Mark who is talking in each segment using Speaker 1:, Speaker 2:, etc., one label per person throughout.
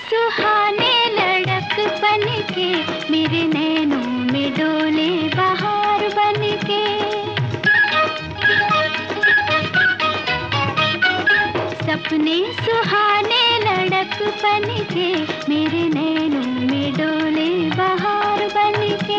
Speaker 1: सुहाने लड़कपन के, मेरे नैनों में डोले बहार बनके। सपने सुहाने लड़कपन के, मेरे नैनों में डोले बहार बनके।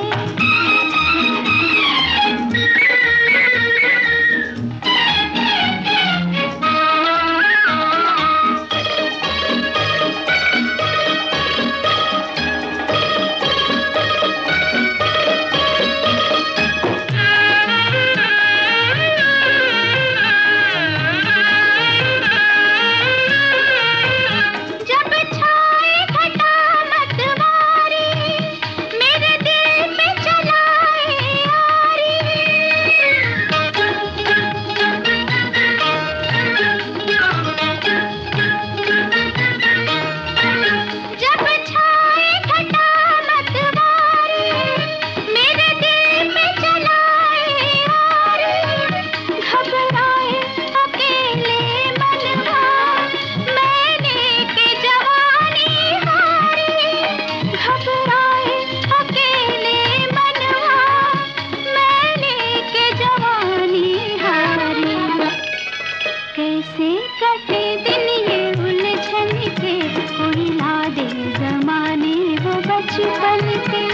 Speaker 1: कैसे कटे दिन ये उलझन के, कोई ला दे ज़माने वो बचपन के।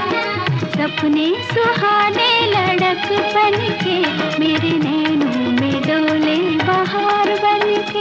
Speaker 1: सपने सुहाने लड़कपन के, मेरे नैनों में डोले बहार बनके।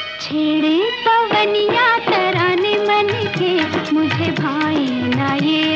Speaker 1: छेड़े पवनिया तराने मन के, मुझे भाई ना ये